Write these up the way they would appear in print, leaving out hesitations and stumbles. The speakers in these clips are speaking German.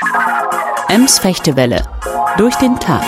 Ems Fechtewelle. Durch den Tag.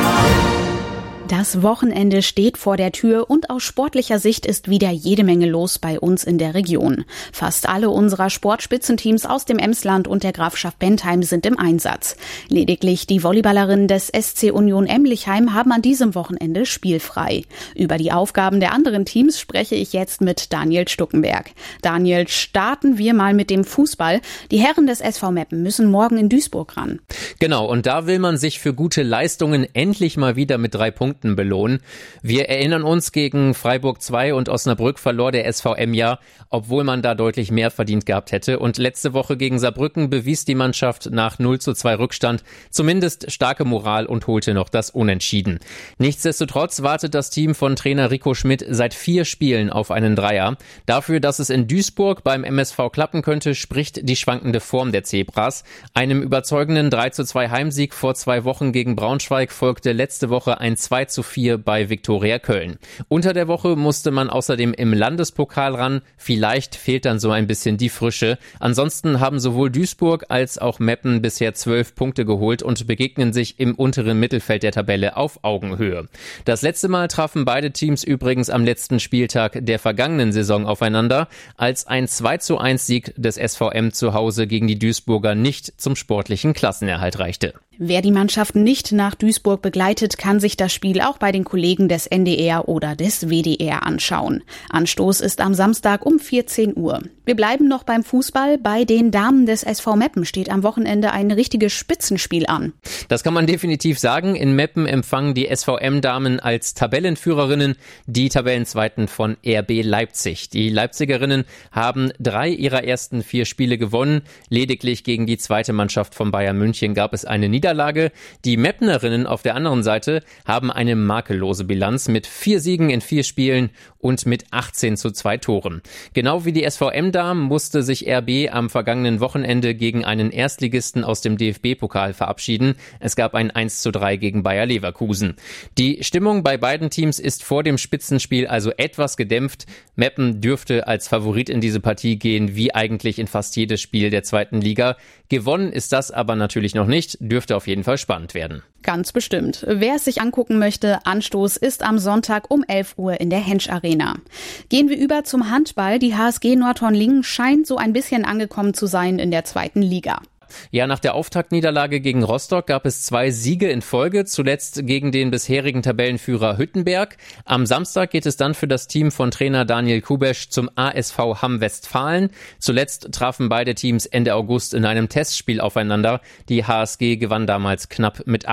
Das Wochenende steht vor der Tür und aus sportlicher Sicht ist wieder jede Menge los bei uns in der Region. Fast alle unserer Sportspitzenteams aus dem Emsland und der Grafschaft Bentheim sind im Einsatz. Lediglich die Volleyballerinnen des SC Union Emlichheim haben an diesem Wochenende spielfrei. Über die Aufgaben der anderen Teams spreche ich jetzt mit Daniel Stuckenberg. Daniel, starten wir mal mit dem Fußball. Die Herren des SV Meppen müssen morgen in Duisburg ran. Genau, und da will man sich für gute Leistungen endlich mal wieder mit 3 Punkten belohnen. Wir erinnern uns, gegen Freiburg 2 und Osnabrück verlor der SVM ja, obwohl man da deutlich mehr verdient gehabt hätte. Und letzte Woche gegen Saarbrücken bewies die Mannschaft nach 0:2 Rückstand zumindest starke Moral und holte noch das Unentschieden. Nichtsdestotrotz wartet das Team von Trainer Rico Schmidt seit 4 Spielen auf einen Dreier. Dafür, dass es in Duisburg beim MSV klappen könnte, spricht die schwankende Form der Zebras. Einem überzeugenden 3:2 Heimsieg vor 2 Wochen gegen Braunschweig folgte letzte Woche ein 2:4 bei Viktoria Köln. Unter der Woche musste man außerdem im Landespokal ran. Vielleicht fehlt dann so ein bisschen die Frische. Ansonsten haben sowohl Duisburg als auch Meppen bisher 12 Punkte geholt und begegnen sich im unteren Mittelfeld der Tabelle auf Augenhöhe. Das letzte Mal trafen beide Teams übrigens am letzten Spieltag der vergangenen Saison aufeinander, als ein 2:1 Sieg des SVM zu Hause gegen die Duisburger nicht zum sportlichen Klassenerhalt reichte. Wer die Mannschaft nicht nach Duisburg begleitet, kann sich das Spiel auch bei den Kollegen des NDR oder des WDR anschauen. Anstoß ist am Samstag um 14 Uhr. Wir bleiben noch beim Fußball. Bei den Damen des SV Meppen steht am Wochenende ein richtiges Spitzenspiel an. Das kann man definitiv sagen. In Meppen empfangen die SVM-Damen als Tabellenführerinnen die Tabellenzweiten von RB Leipzig. Die Leipzigerinnen haben 3 ihrer ersten 4 Spiele gewonnen. Lediglich gegen die zweite Mannschaft von Bayern München gab es eine Niederlage. Die Meppnerinnen auf der anderen Seite haben eine makellose Bilanz mit 4 Siegen in 4 Spielen und mit 18:2 Toren. Genau wie die SVM-Damen musste sich RB am vergangenen Wochenende gegen einen Erstligisten aus dem DFB-Pokal verabschieden. Es gab ein 1:3 gegen Bayer Leverkusen. Die Stimmung bei beiden Teams ist vor dem Spitzenspiel also etwas gedämpft. Meppen dürfte als Favorit in diese Partie gehen, wie eigentlich in fast jedes Spiel der zweiten Liga. Gewonnen ist das aber natürlich noch nicht, dürfte auf jeden Fall spannend werden. Ganz bestimmt. Wer es sich angucken möchte, Anstoß ist am Sonntag um 11 Uhr in der Hensch Arena. Gehen wir über zum Handball. Die HSG Nordhorn-Lingen scheint so ein bisschen angekommen zu sein in der zweiten Liga. Ja, nach der Auftaktniederlage gegen Rostock gab es 2 Siege in Folge, zuletzt gegen den bisherigen Tabellenführer Hüttenberg. Am Samstag geht es dann für das Team von Trainer Daniel Kubesch zum ASV Hamm Westfalen. Zuletzt trafen beide Teams Ende August in einem Testspiel aufeinander. Die HSG gewann damals knapp mit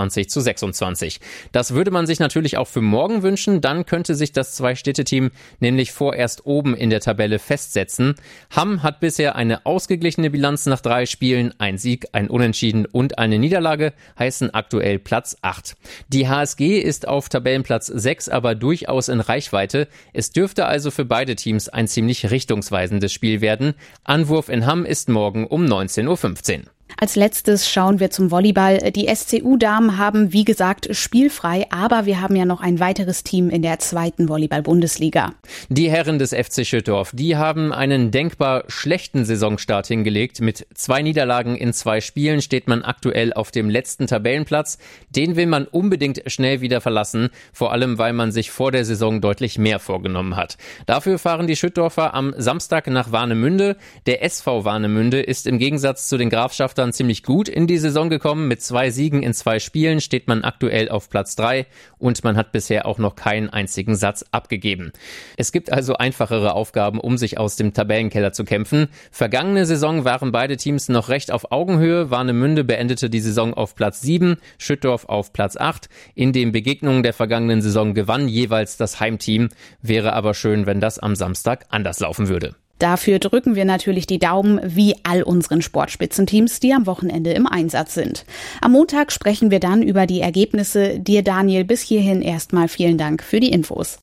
28:26. Das würde man sich natürlich auch für morgen wünschen. Dann könnte sich das Zwei-Städte-Team nämlich vorerst oben in der Tabelle festsetzen. Hamm hat bisher eine ausgeglichene Bilanz nach 3 Spielen. Ein Sieg, ein Unentschieden und eine Niederlage heißen aktuell Platz 8. Die HSG ist auf Tabellenplatz 6, aber durchaus in Reichweite. Es dürfte also für beide Teams ein ziemlich richtungsweisendes Spiel werden. Anwurf in Hamm ist morgen um 19:15 Uhr. Als letztes schauen wir zum Volleyball. Die SCU-Damen haben, wie gesagt, spielfrei, aber wir haben ja noch ein weiteres Team in der 2. Volleyball-Bundesliga. Die Herren des FC Schüttorf, die haben einen denkbar schlechten Saisonstart hingelegt. Mit 2 Niederlagen in 2 Spielen steht man aktuell auf dem letzten Tabellenplatz. Den will man unbedingt schnell wieder verlassen, vor allem weil man sich vor der Saison deutlich mehr vorgenommen hat. Dafür fahren die Schüttorfer am Samstag nach Warnemünde. Der SV Warnemünde ist im Gegensatz zu den Grafschaftern ziemlich gut in die Saison gekommen. Mit 2 Siegen in 2 Spielen steht man aktuell auf Platz 3 und man hat bisher auch noch keinen einzigen Satz abgegeben. Es gibt also einfachere Aufgaben, um sich aus dem Tabellenkeller zu kämpfen. Vergangene Saison waren beide Teams noch recht auf Augenhöhe. Warnemünde beendete die Saison auf Platz 7, Schüttorf auf Platz 8. In den Begegnungen der vergangenen Saison gewann jeweils das Heimteam. Wäre aber schön, wenn das am Samstag anders laufen würde. Dafür drücken wir natürlich die Daumen, wie all unseren Sportspitzenteams, die am Wochenende im Einsatz sind. Am Montag sprechen wir dann über die Ergebnisse. Dir, Daniel, bis hierhin erstmal vielen Dank für die Infos.